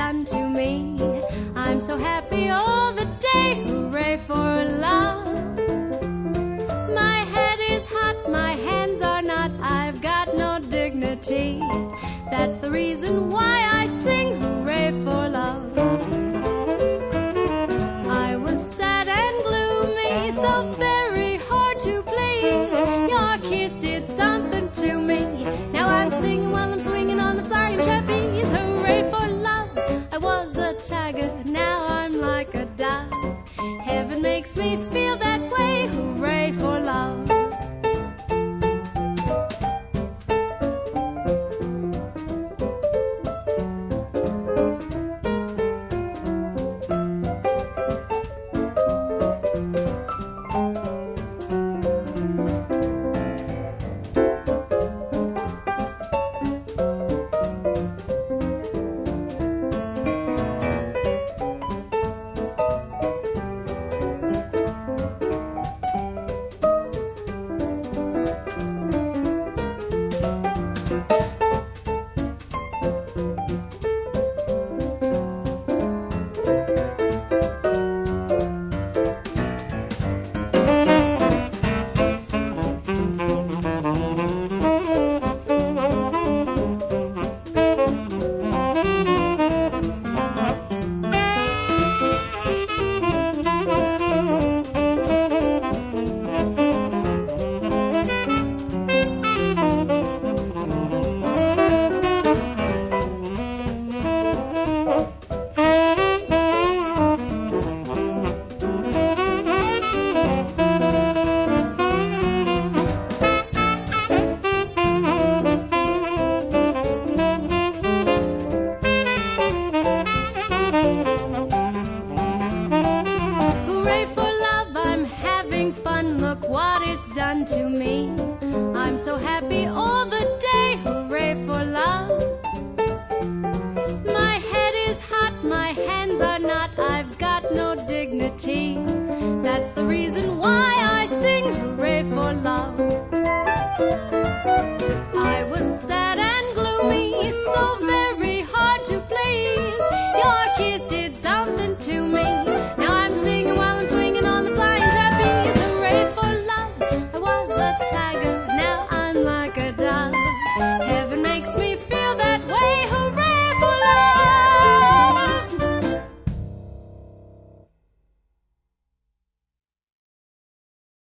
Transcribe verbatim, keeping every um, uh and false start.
done to me. I'm so happy all the day, hooray for love. My head is hot, my hands are not, I've got no dignity. That's the reason why I sing hooray for love. I was sad and gloomy, so very hard to please. Your kiss did something to me. Now I'm singing while I'm swinging on the flying trapeze. Hooray for love. I was a tiger, now I'm like a dove. Heaven makes me feel that way. Hooray for love. Look what it's done to me. I'm so happy all the day, hooray for love. My head is hot, my hands are not, I've got no dignity. That's the reason why I sing hooray for love. I was sad and gloomy, so very hard to please. Your kiss did